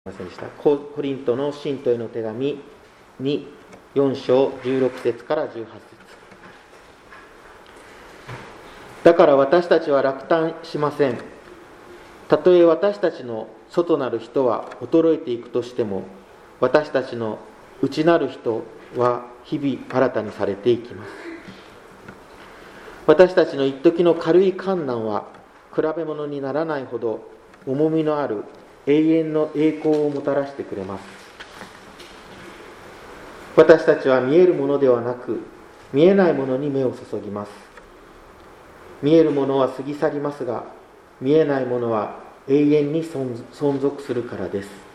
ませんでした。コリントの信徒への手紙に4章16節から18節。だから私たちは落胆しません。たとえ私たちの外なる人は衰えていくとしても、私たちの内なる人は日々新たにされていきます。私たちの一時の軽い患難は比べ物にならないほど重みのある永遠の栄光をもたらしてくれます。私たちは見えるものではなく見えないものに目を注ぎます。見えるものは過ぎ去りますが、見えないものは永遠に存続するからです。